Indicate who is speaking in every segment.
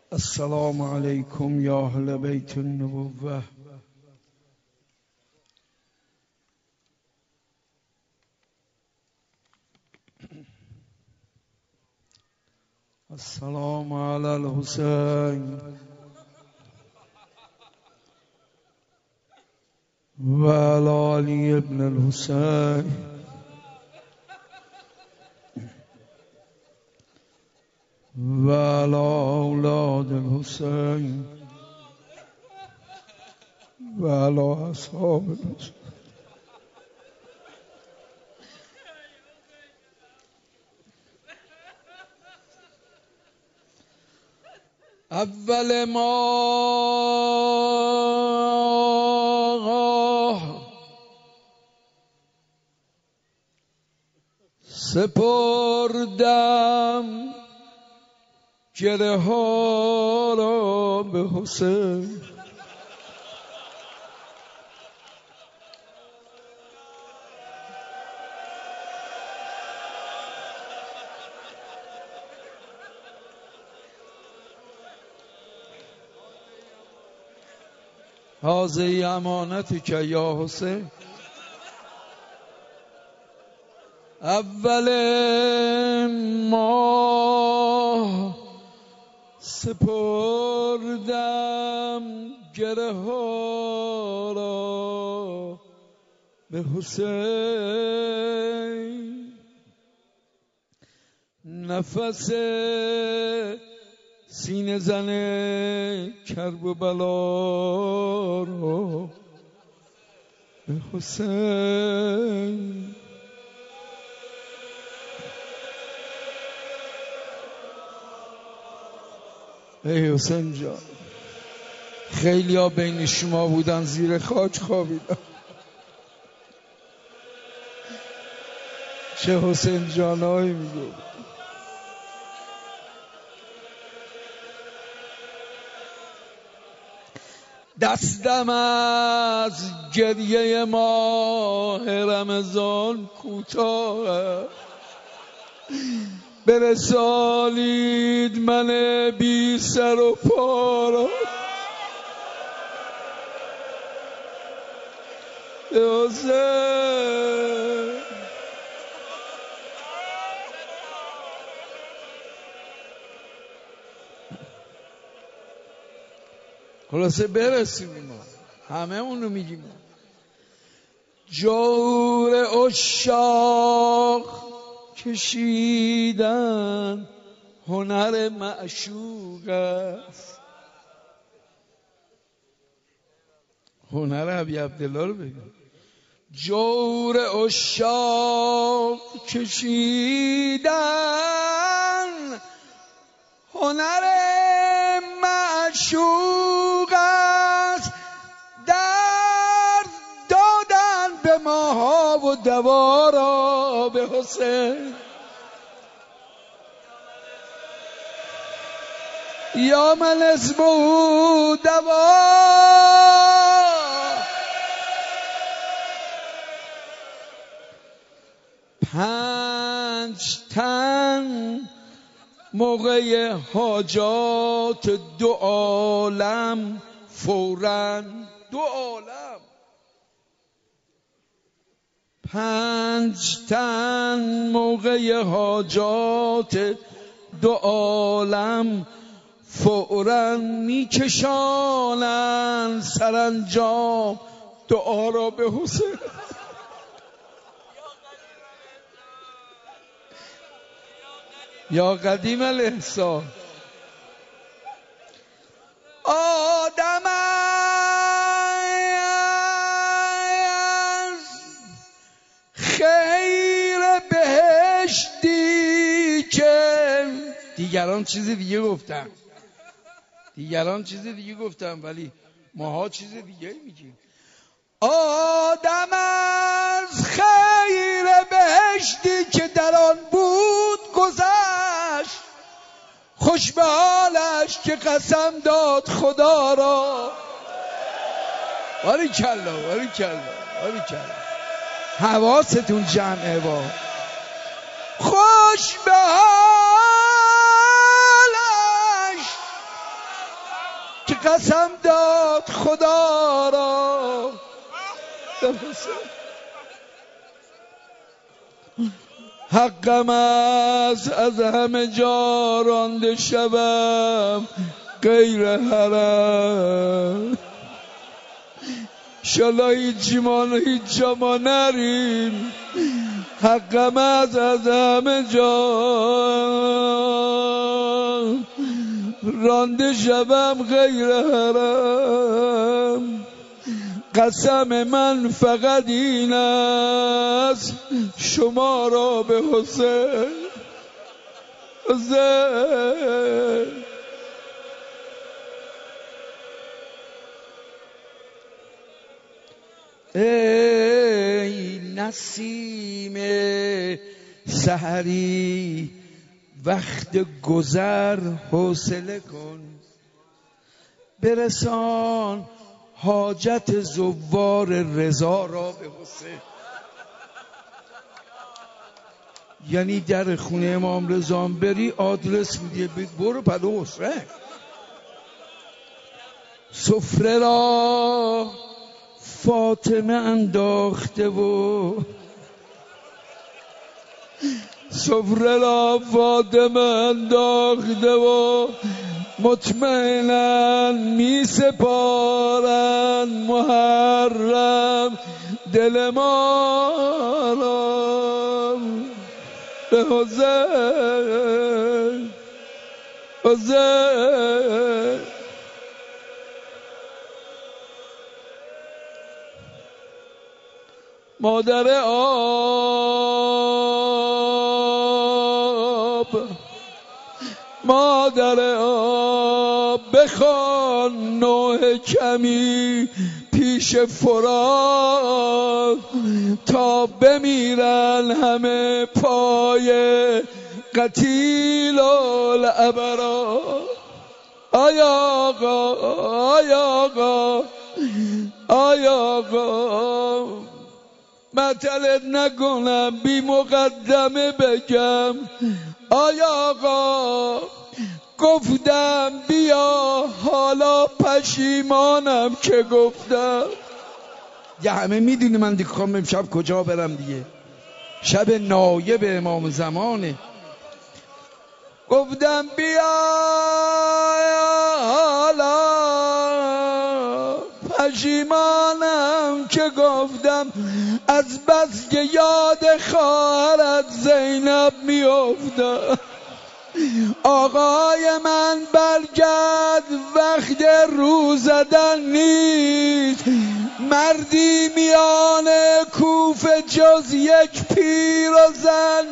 Speaker 1: السلام علیکم یا اهل بیت النبوة. السلام علی الحسین و علی علی ابن الحسین و علی اولاد الحسین و علی اصحاب الحسین. اول ما سپردم گره ها را به حسین، هذه امانتک یا حسین. اول ماه سپردم گره ها را به حسین، نفس سینه زن کرب و بلا را به حسین. ای حسین جان، خیلی ها بین شما بودن زیر خاک خوابیدن، چه حسین جانایی میگو. دستم از گریه ماه رمضان کوتاه، برسانید من بی سر و پا را به حسین. خلاصه برسیم، ما همه اونو میگیم. جور عشاق کشیدن هنر معشوق است. هنر ابی عبدالله رو بگم. جور عشاق کشیدن هنر معشوق است، درد دادن به ماها و دوا را به حسین. یا من اسمه دوا، پنج تن موقع حاجات دو عالم فوراً، دو عالم، پنج تن موقع حاجات دو عالم فوراً میکشانند سرانجام دعا را به حسین. یا قدیم الاحسان. آدم از خیر بهشتی که دیگران چیز دیگه گفتن، ولی ماها چیز دیگه میگیم. آدم از خیر بهشتی که در آن بود گذشت، خوش به حالش که قسم داد خدا را. باریکلا، حواستون جمعه با. خوش به حالش قسم داد خدا را حقم است از همه جا رانده شوم غیر حرم. شالا هیچ جا ما نریم. حقم است از همه جا رانده شوم غیر حرم. قسم من فقط این است شما را به حسین ای نسیم سحری وقت گذر حوصله کن، برسان حاجت زوار رضا را به حسین. یعنی در خونه امام رضا بری آدرس میده برو پلو حسین. سفره را فاطمه انداخته و سفره را فاطمه انداخته و مطمئناً می سپارن محرم دل ما را به حسین. حسین مادر آب، مادر آب بخوان نوح کمی پیش فرات تا بمیرن همه پای قتیل الابرار. آی آقا، آی آقا، آی آقا، مطلت نکنم بی مقدمه بگم. آی آقا گفتم بیا حالا پشیمانم که گفتم. یه همه میدونی من دیگه خواهم امشب کجا برم دیگه. شب نایب امام زمانه. گفتم بیا حالا پشیمانم که گفتم، از بس که یاد خواهرت زینب میافتم. آقای من برگرد وقت رو زدن نیست، مردی میان کوفه جز یک پیر و زن.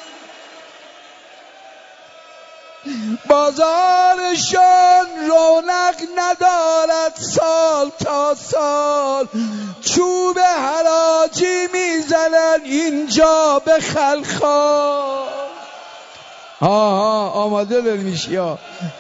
Speaker 1: بازارشان رونق ندارد سال تا سال، چوب حراجی میزنن اینجا به خلخال. آماده دل میشی ها.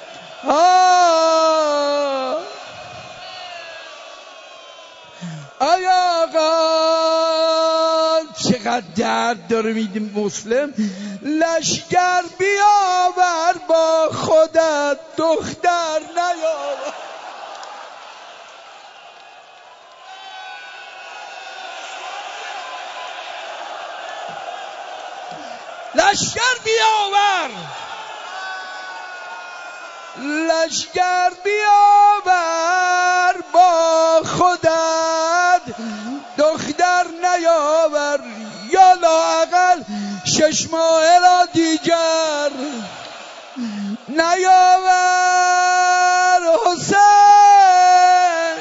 Speaker 1: آیا آقا چقدر درد داره میده مسلم. لشگر بیاور با خودت دختر نیاور. لشگر بیاور، لشگر بیاور با خودت دختر نیاور، یا لااقل 6 ماه را دیگر نیاور. حسین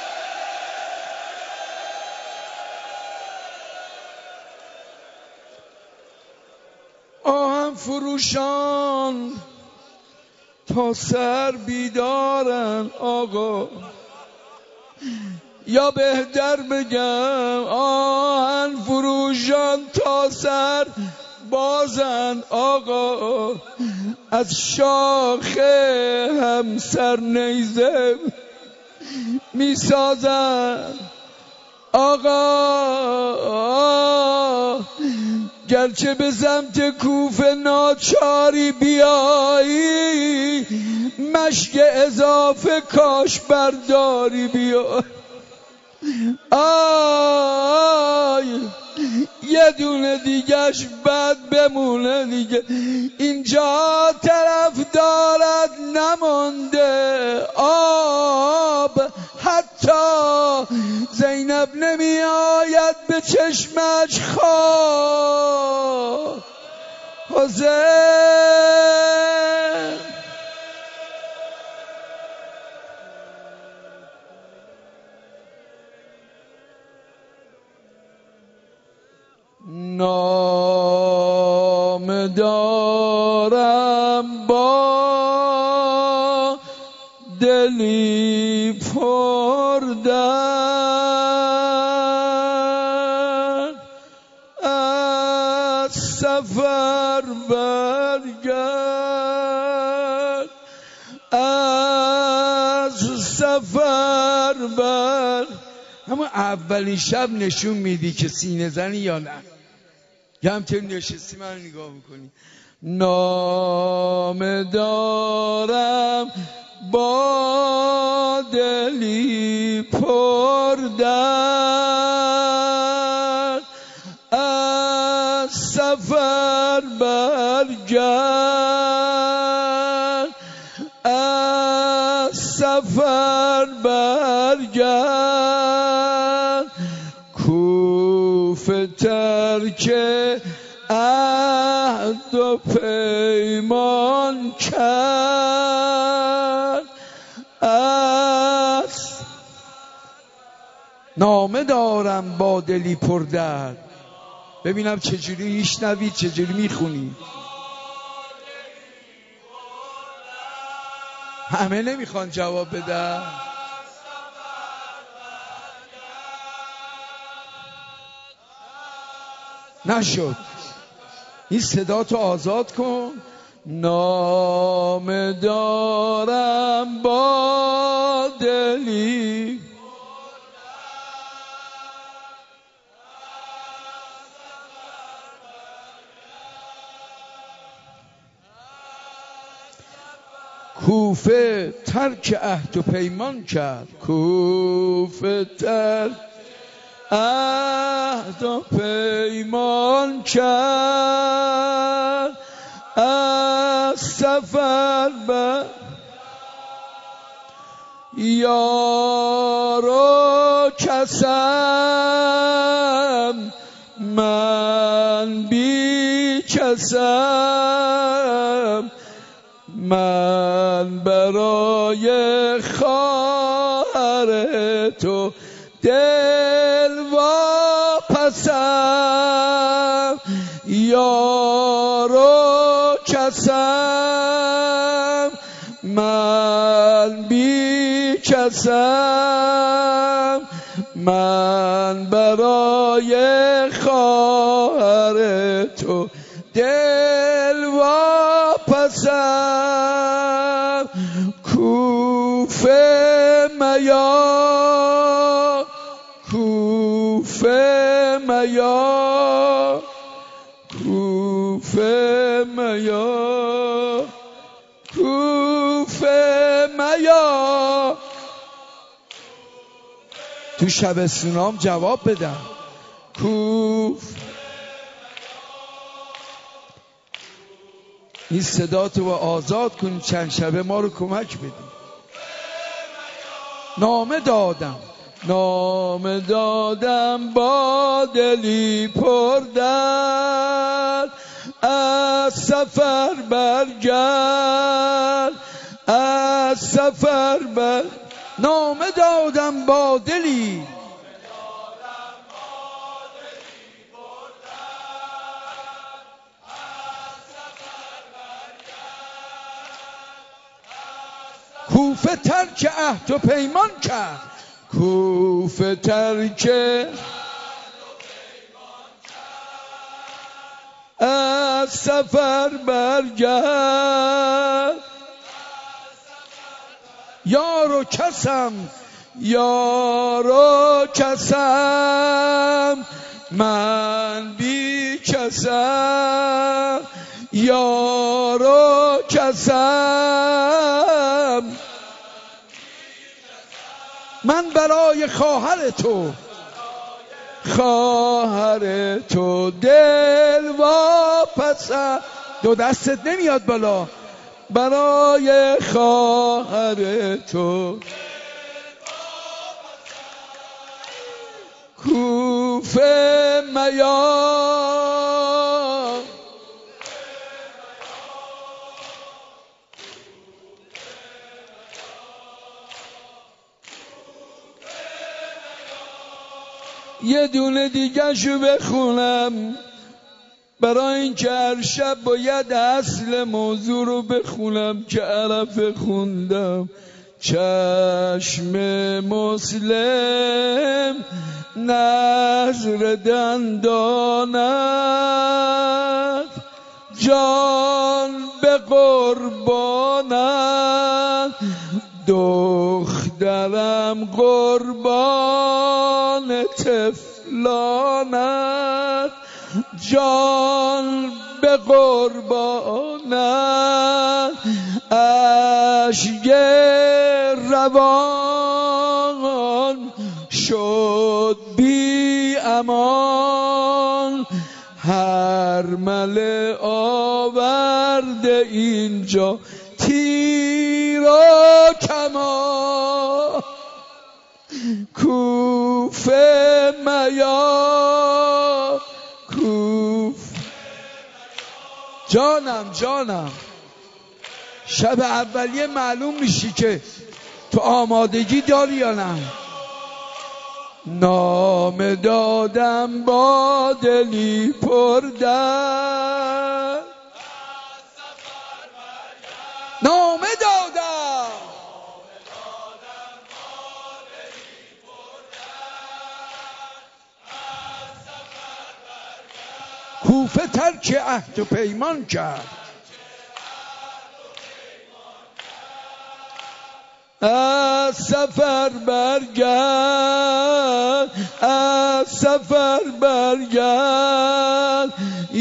Speaker 1: آهن فروشان تا سر بیدارن آقا، یا بهتر بگم آهن فروشان تا سر بازن آقا. از شاخ همسر نیزه میسازن آقا. گرچه به سمت کوفه ناچاری بیایی، مشک اضافه کاش برداری بیایی. آی یه دونه دیگهش بد بمونه دیگه، اینجا طرف دارد نمانده آب، حتی زینب نمی آید به چشمش خواب. حسین نام دارم با دلی پر درد، از سفر برگرد، از سفر برگرد. اما اولین شب نشون میدی که سینه زنی یا نه، یا همچنین نشستی من رو نگاه میکنی. نام دارم با دلی پر درد، از سفر برگرد، از سفر برگرد. کوفه ترک عهد و پیمان کرد، از نامه دارم با دلی پر درد. ببینم چجوری میشنوید، چجوری میخونی. همه نمیخوان جواب بدن. نشد. این صدا تو آزاد کن. نام دارم با دلی کوفه ترک عهد و پیمان کرد، کوفه ترک عهد و پیمان کرد، از سفر بر یارو کسم، من بی کسم، من برای خواهر تو دل واپسم، یارو کسم، من بی کسم، من برای خواهر تو دل واپسم. کوفه میا، کوفه میا، کوفه میا، کوفه میا. تو شبستونام جواب بدم. این صدا تو آزاد کن، چند شبه ما رو کمک بدی. نامه دادم، نامه دادم با دلی پر درد، از سفر برگرد، از سفر برگرد. نامه دادم با دلی کوفه ترک عهد و پیمان کرد، کوفه ترک از سفر برگرد، یارو کسم، یارو کسم، من بی کسم. کسم یارو کسم من برای خواهر تو دل واپسم. دو دستت نمیاد بالا. برای خواهر تو کوفه میا یه دونه دیگه شو بخونم برای این که هر شب باید اصل موضوع رو بخونم که عرفه خوندم. چشم مسلم نظر دندانت جان به قربانت دخترم قربان طفلانت جان به قربانت اشک روان شد بی امان هر مله آورده اینجا تیر و کمان کوفه میا جانم شب اولیه معلوم میشی که تو آمادگی داری یا نه. نام دادم با دلی پر درد نام دادم کوفه ترک عهد و پیمان کرد از سفر برگرد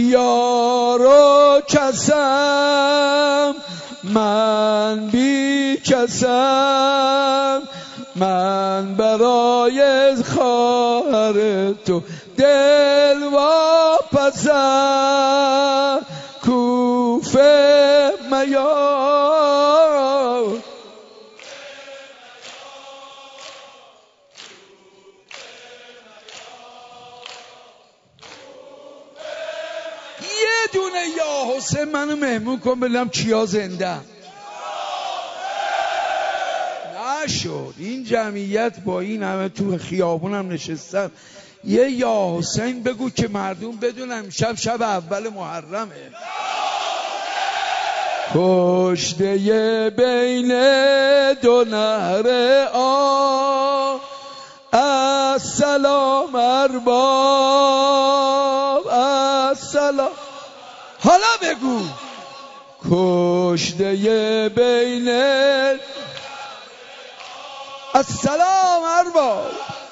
Speaker 1: یارو کسم من بی کسم من برای خواهر تو دل واپسم کوفه میا یه دونه یا حسین منو مهمون کن ببینم کیا زنده نشد. این جمعیت با این همه تو خیابونم نشستم یه یا حسین بگو که مردم بدونم شب اول محرمه. کشته بین دو نهر السلام ارباب السلام حالا بگو کشته بین السلام ارباب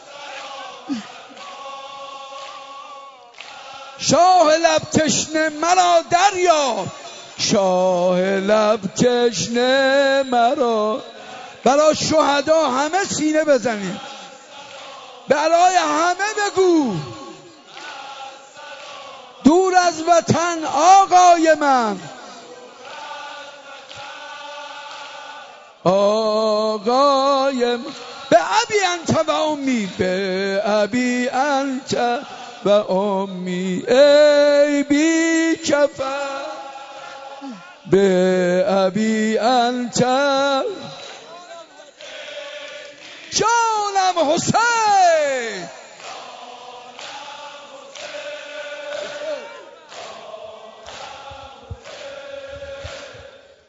Speaker 1: شاه لب تشنه مرا دریاب شاه لب تشنه مرا. برای شهدا همه سینه بزنید برای همه بگو دور از وطن آقای من آقای من به ابی انت و امی به ابی انت و امی ای بی کفن به ابی انت جانم حسین